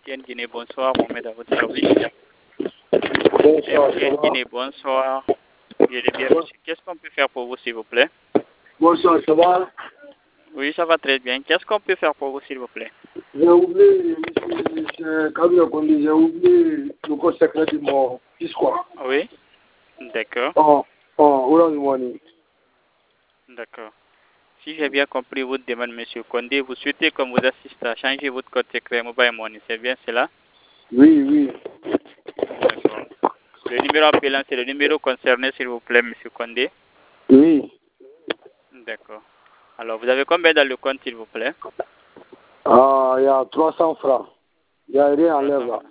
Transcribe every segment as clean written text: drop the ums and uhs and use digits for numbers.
MTN Guinée, bonsoir, Mohamed à votre service. Bonsoir, MTN Guinée, bonsoir. Je l'ai bien reçu. Qu'est-ce qu'on peut faire pour vous, s'il vous plaît? Bonsoir, ça va? Oui, ça va très bien. Qu'est-ce qu'on peut faire pour vous, s'il vous plaît? J'ai oublié, j'ai oublié le code secret de mon fils, quoi. Oui, d'accord. Orange Money. D'accord. Si j'ai bien compris votre demande, Monsieur Condé, vous souhaitez qu'on vous assiste à changer votre code secret Mobile Money, c'est bien cela? Oui. D'accord. Le numéro appelant, c'est le numéro concerné, s'il vous plaît, Monsieur Condé? Oui. D'accord. Alors, vous avez combien dans le compte, s'il vous plaît? Il y a 300 francs. Il n'y a rien à enlève là.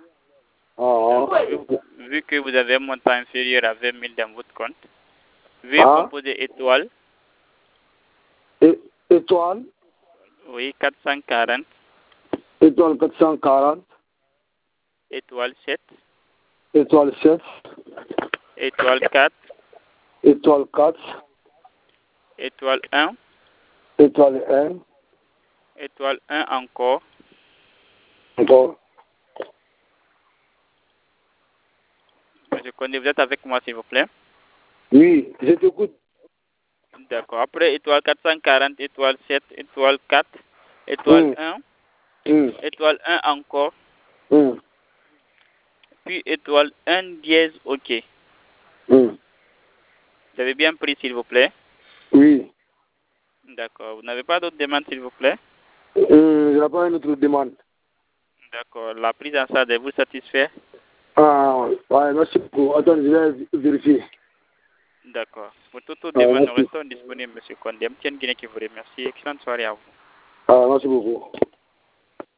Vu que vous avez un montant inférieur à 20 000 dans votre compte, veuillez composer étoile. Étoile. Oui, 440. Étoile 440. Étoile 7. Étoile 7. Étoile 4. Étoile 4. Étoile 1. Étoile 1. Étoile 1 encore. Encore. Monsieur Condé, vous êtes avec moi, s'il vous plaît? Oui, je t'écoute. D'accord. Après étoile 440, étoile 7, étoile 4, étoile 1, étoile 1 encore, puis étoile 1 dièse, OK. Vous avez bien pris, s'il vous plaît? Oui. D'accord. Vous n'avez pas d'autres demandes, s'il vous plaît? Je n'ai pas une autre demande. D'accord. La prise en charge vous satisfait? Ouais, merci beaucoup. Attends, je vais vérifier. D'accord. Pour toute autre demande, nous restons disponibles, M. Condé. MTN Guinée qui vous remercie. Excellente soirée à vous. Merci beaucoup.